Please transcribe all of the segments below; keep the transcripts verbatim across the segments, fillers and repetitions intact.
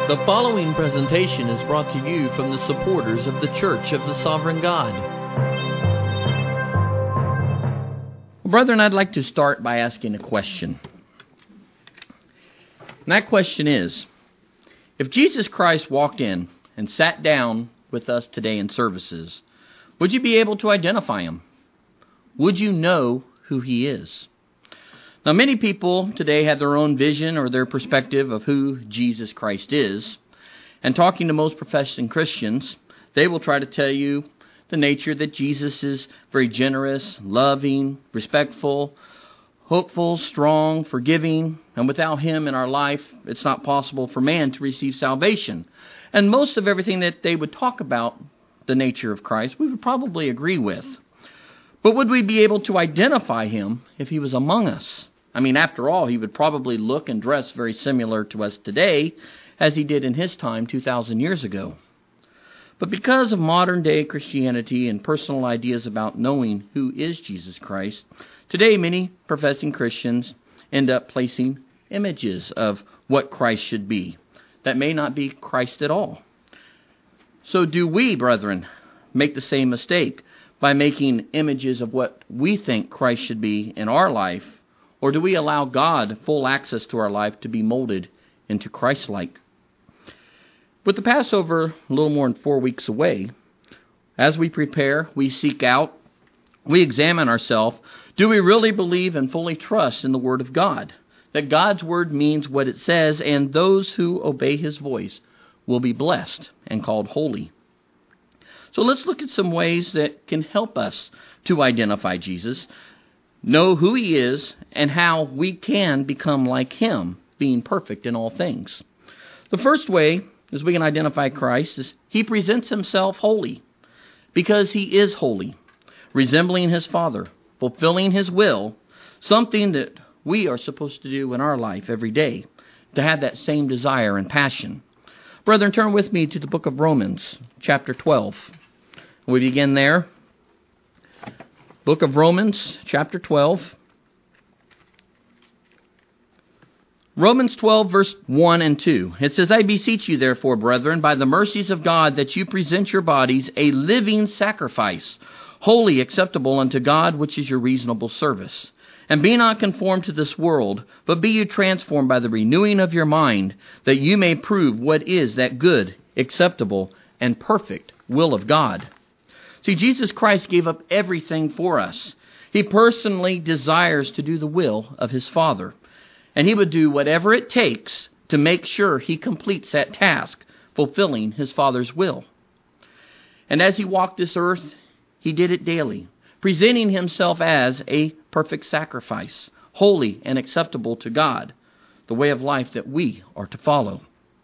The following presentation is brought to you from the supporters of the Church of the Sovereign God. Well, brethren, I'd like to start by asking a question. And that question is, if Jesus Christ walked in and sat down with us today in services, would you be able to identify him? Would you know who he is? Now, many people today have their own vision or their perspective of who Jesus Christ is. And talking to most professing Christians, they will try to tell you the nature that Jesus is very generous, loving, respectful, hopeful, strong, forgiving. And without him in our life, it's not possible for man to receive salvation. And most of everything that they would talk about the nature of Christ, we would probably agree with. But would we be able to identify him if he was among us? I mean, after all, he would probably look and dress very similar to us today as he did in his time two thousand years ago. But because of modern-day Christianity and personal ideas about knowing who is Jesus Christ, today many professing Christians end up placing images of what Christ should be that may not be Christ at all. So do we, brethren, make the same mistake by making images of what we think Christ should be in our life? Or do we allow God full access to our life to be molded into Christ-like? With the Passover a little more than four weeks away, as we prepare, we seek out, we examine ourselves. Do we really believe and fully trust in the Word of God? That God's Word means what it says, and those who obey His voice will be blessed and called holy. So let's look at some ways that can help us to identify Jesus, know who he is, and how we can become like him, being perfect in all things. The first way, as we can identify Christ, is he presents himself holy, because he is holy, resembling his Father, fulfilling his will, something that we are supposed to do in our life every day, to have that same desire and passion. Brethren, turn with me to the book of Romans, chapter twelve. We begin there. Book of Romans, chapter twelve. Romans twelve, verse one and two. It says, I beseech you, therefore, brethren, by the mercies of God, that you present your bodies a living sacrifice, holy, acceptable unto God, which is your reasonable service. And be not conformed to this world, but be you transformed by the renewing of your mind, that you may prove what is that good, acceptable, and perfect will of God. See, Jesus Christ gave up everything for us. He personally desires to do the will of his Father. And he would do whatever it takes to make sure he completes that task, fulfilling his Father's will. And as he walked this earth, he did it daily, presenting himself as a perfect sacrifice, holy and acceptable to God, the way of life that we are to follow.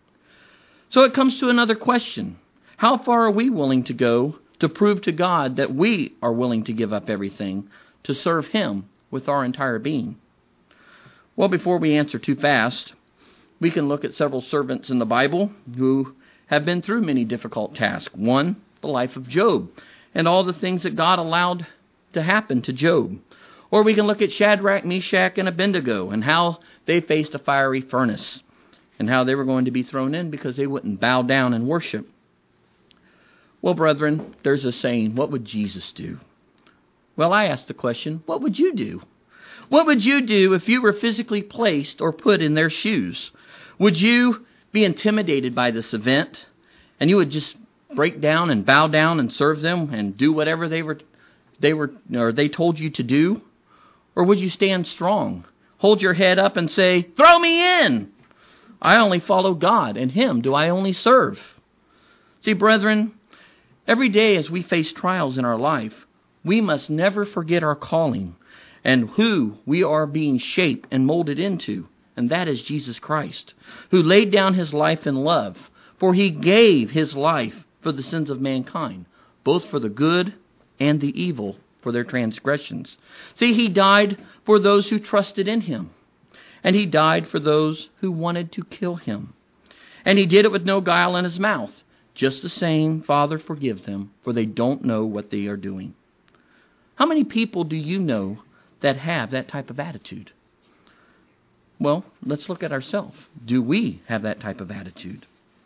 So it comes to another question. How far are we willing to go to prove to God that we are willing to give up everything to serve him with our entire being? Well, before we answer too fast, we can look at several servants in the Bible who have been through many difficult tasks. One, the life of Job, and all the things that God allowed to happen to Job. Or we can look at Shadrach, Meshach, and Abednego, and how they faced a fiery furnace, and how they were going to be thrown in because they wouldn't bow down and worship. Well, brethren, there's a saying, what would Jesus do? Well, I asked the question, what would you do? What would you do if you were physically placed or put in their shoes? Would you be intimidated by this event, and you would just break down and bow down and serve them and do whatever they were, they were, or they told you to do? Or would you stand strong, hold your head up and say, throw me in? I only follow God, and him do I only serve. See, brethren, every day as we face trials in our life, we must never forget our calling and who we are being shaped and molded into, and that is Jesus Christ, who laid down his life in love, for he gave his life for the sins of mankind, both for the good and the evil for their transgressions. See, he died for those who trusted in him, and he died for those who wanted to kill him. And he did it with no guile in his mouth. Just the same, Father, forgive them, for they don't know what they are doing. How many people do you know that have that type of attitude? Well, let's look at ourselves. Do we have that type of attitude?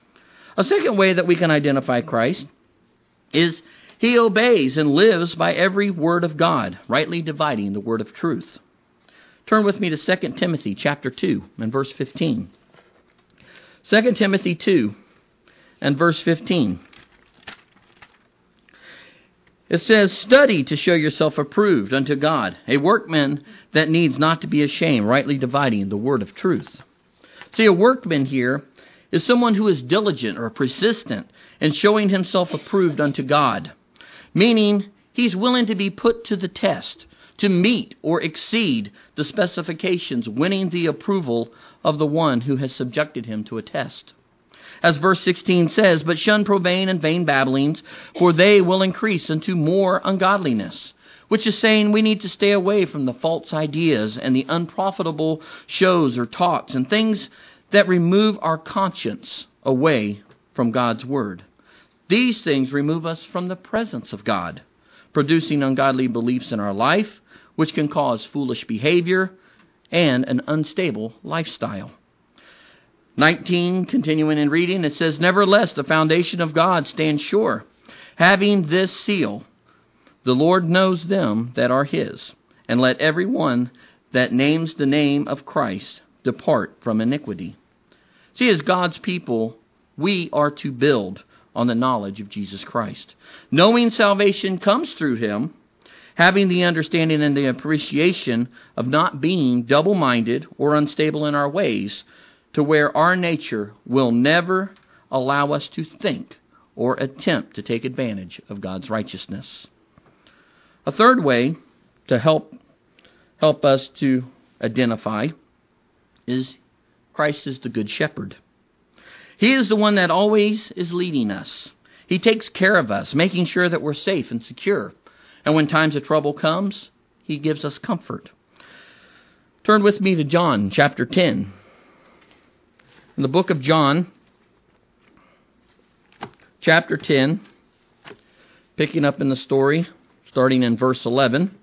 A second way that we can identify Christ is he obeys and lives by every word of God, rightly dividing the word of truth. Turn with me to Second Timothy chapter two and verse fifteen. Second Timothy two and verse fifteen. It says, "Study to show yourself approved unto God, a workman that needs not to be ashamed, rightly dividing the word of truth." See, a workman here is someone who is diligent or persistent in showing himself approved unto God, meaning he's willing to be put to the test, to meet or exceed the specifications, winning the approval of the one who has subjected him to a test. As verse sixteen says, "But shun profane and vain babblings, for they will increase into more ungodliness." Which is saying we need to stay away from the false ideas and the unprofitable shows or talks and things that remove our conscience away from God's Word. These things remove us from the presence of God, producing ungodly beliefs in our life, which can cause foolish behavior and an unstable lifestyle. nineteen, continuing in reading, it says, "Nevertheless, the foundation of God stands sure, having this seal, the Lord knows them that are his, and let every one that names the name of Christ depart from iniquity." See, as God's people, we are to build on the knowledge of Jesus Christ. Knowing salvation comes through him, having the understanding and the appreciation of not being double-minded or unstable in our ways, to where our nature will never allow us to think or attempt to take advantage of God's righteousness. A third way to help help us to identify is Christ is the Good Shepherd. He is the one that always is leading us. He takes care of us, making sure that we're safe and secure. And when times of trouble comes, he gives us comfort. Turn with me to John chapter ten. In the book of John, chapter ten, picking up in the story, starting in verse eleven.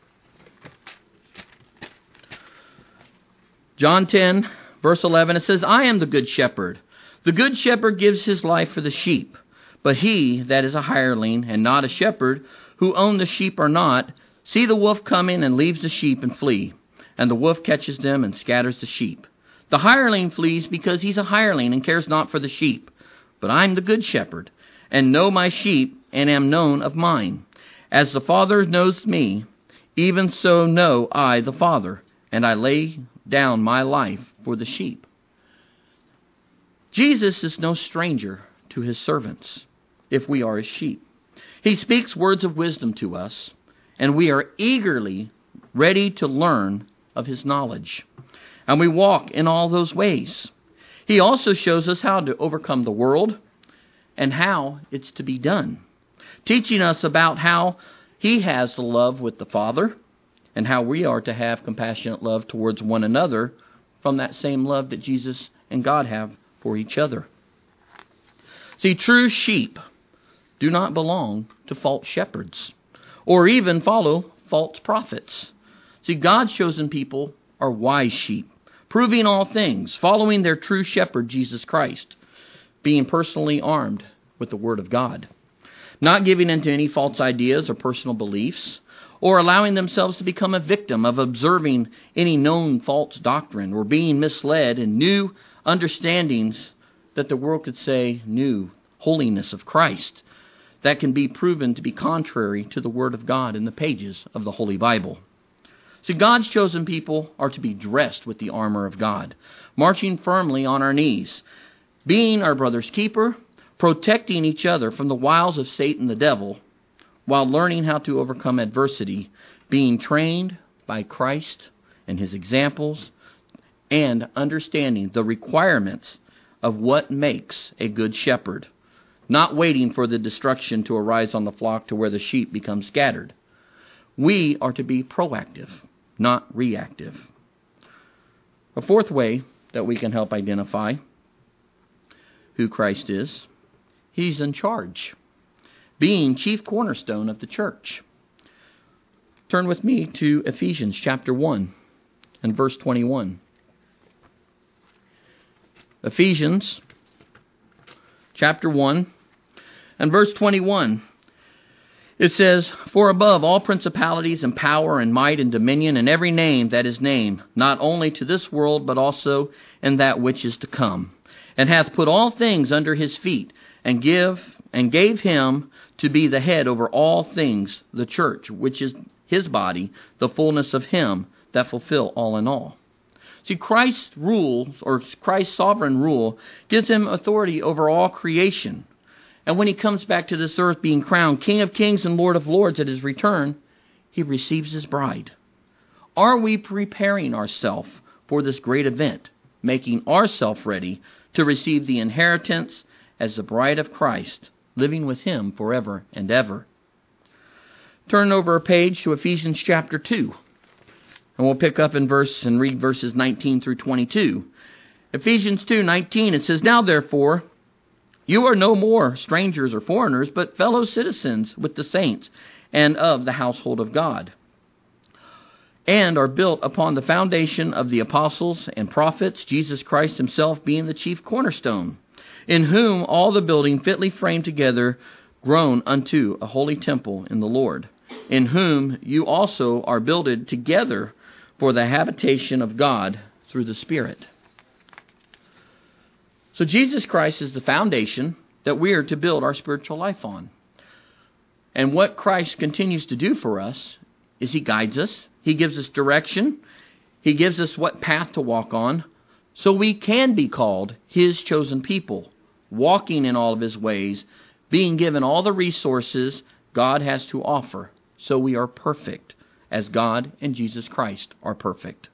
John ten, verse eleven, it says, "I am the good shepherd. The good shepherd gives his life for the sheep. But he that is a hireling and not a shepherd, who own the sheep or not, see the wolf coming and leaves the sheep and flee. And the wolf catches them and scatters the sheep. The hireling flees because he's a hireling and cares not for the sheep. But I am the good shepherd, and know my sheep, and am known of mine. As the Father knows me, even so know I the Father, and I lay down my life for the sheep." Jesus is no stranger to his servants, if we are his sheep. He speaks words of wisdom to us, and we are eagerly ready to learn of his knowledge. And we walk in all those ways. He also shows us how to overcome the world and how it's to be done, teaching us about how he has the love with the Father and how we are to have compassionate love towards one another from that same love that Jesus and God have for each other. See, true sheep do not belong to false shepherds or even follow false prophets. See, God's chosen people are wise sheep, proving all things, following their true shepherd, Jesus Christ, being personally armed with the Word of God, not giving into any false ideas or personal beliefs, or allowing themselves to become a victim of observing any known false doctrine or being misled in new understandings that the world could say new holiness of Christ that can be proven to be contrary to the Word of God in the pages of the Holy Bible. So God's chosen people are to be dressed with the armor of God, marching firmly on our knees, being our brother's keeper, protecting each other from the wiles of Satan the devil, while learning how to overcome adversity, being trained by Christ and his examples, and understanding the requirements of what makes a good shepherd, not waiting for the destruction to arise on the flock to where the sheep become scattered. We are to be proactive, not reactive. A fourth way that we can help identify who Christ is, he's in charge, being chief cornerstone of the church. Turn with me to Ephesians chapter one and verse twenty-one. Ephesians chapter one, and verse twenty-one. It says, "For above all principalities and power and might and dominion and every name that is named, not only to this world, but also in that which is to come, and hath put all things under his feet, and give and gave him to be the head over all things, the church, which is his body, the fullness of him that fulfill all in all." See, Christ's rules, or Christ's sovereign rule, gives him authority over all creation. And when he comes back to this earth being crowned King of Kings and Lord of Lords at his return, he receives his bride. Are we preparing ourselves for this great event, making ourselves ready to receive the inheritance as the bride of Christ, living with him forever and ever? Turn over a page to Ephesians chapter two, and we'll pick up in verse and read verses nineteen through twenty-two. Ephesians two nineteen, it says, "Now therefore, you are no more strangers or foreigners, but fellow citizens with the saints and of the household of God, and are built upon the foundation of the apostles and prophets, Jesus Christ himself being the chief cornerstone, in whom all the building fitly framed together grown unto a holy temple in the Lord, in whom you also are builded together for the habitation of God through the Spirit." So Jesus Christ is the foundation that we are to build our spiritual life on. And what Christ continues to do for us is he guides us. He gives us direction. He gives us what path to walk on, so we can be called his chosen people, walking in all of his ways, being given all the resources God has to offer, so we are perfect as God and Jesus Christ are perfect.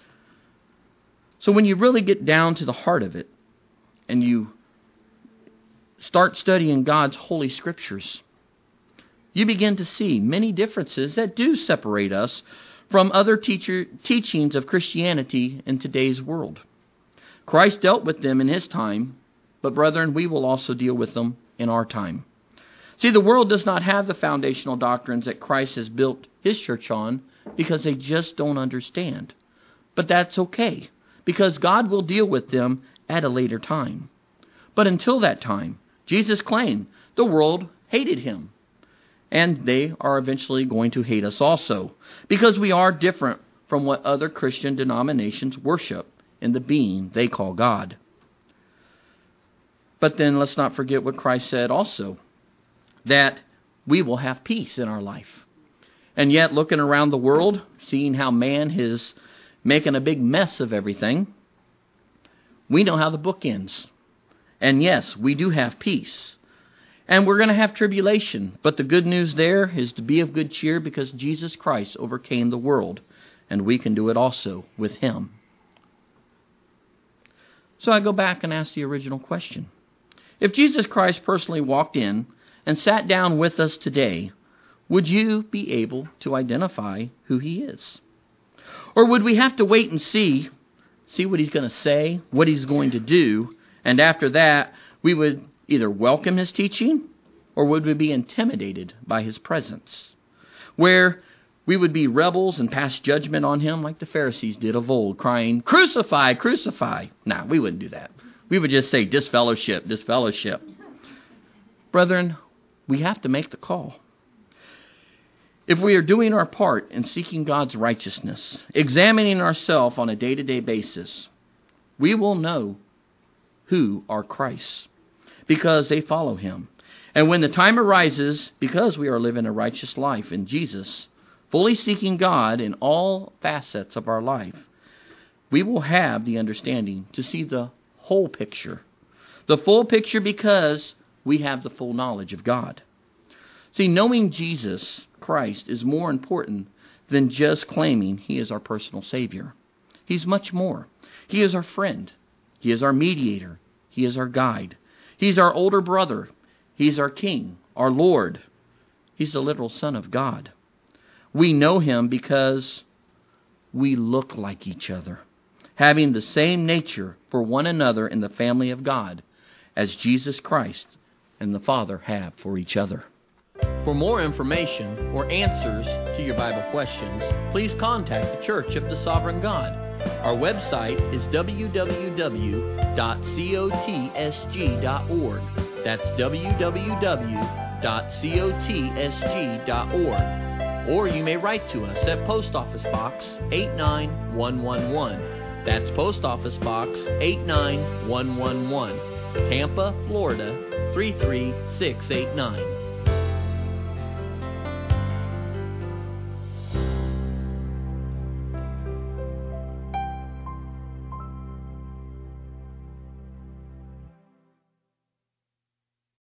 So when you really get down to the heart of it, and you start studying God's holy scriptures, you begin to see many differences that do separate us from other teacher, teachings of Christianity in today's world. Christ dealt with them in his time, but brethren, we will also deal with them in our time. See, the world does not have the foundational doctrines that Christ has built his church on because they just don't understand. But that's okay, because God will deal with them at a later time. But until that time, Jesus claimed the world hated him. And they are eventually going to hate us also, because we are different from what other Christian denominations worship in the being they call God. But then let's not forget what Christ said also, that we will have peace in our life. And yet, looking around the world, seeing how man is making a big mess of everything, we know how the book ends. And yes, we do have peace. And we're going to have tribulation. But the good news there is to be of good cheer, because Jesus Christ overcame the world. And we can do it also with him. So I go back and ask the original question. If Jesus Christ personally walked in and sat down with us today, would you be able to identify who he is? Or would we have to wait and see, see what he's going to say, what he's going to do, and after that, we would either welcome his teaching, or would we be intimidated by his presence, where we would be rebels and pass judgment on him like the Pharisees did of old, crying, "Crucify, crucify." Nah, we wouldn't do that. We would just say, disfellowship, disfellowship. Brethren, we have to make the call. If we are doing our part in seeking God's righteousness, examining ourselves on a day-to-day basis, we will know who are Christ, because they follow him. And when the time arises, because we are living a righteous life in Jesus, fully seeking God in all facets of our life, we will have the understanding to see the whole picture. The full picture, because we have the full knowledge of God. See, knowing Jesus Christ is more important than just claiming he is our personal Savior. He's much more. He is our friend. He is our mediator. He is our guide. He's our older brother. He's our King, our Lord. He's the literal Son of God. We know him because we look like each other, having the same nature for one another in the family of God as Jesus Christ and the Father have for each other. For more information or answers to your Bible questions, please contact the Church of the Sovereign God. Our website is w w w dot c o t s g dot org. That's w w w dot cotsg dot org. Or you may write to us at Post Office Box eight nine one one one. That's Post Office Box eight nine one one one, Tampa, Florida three three six eight nine.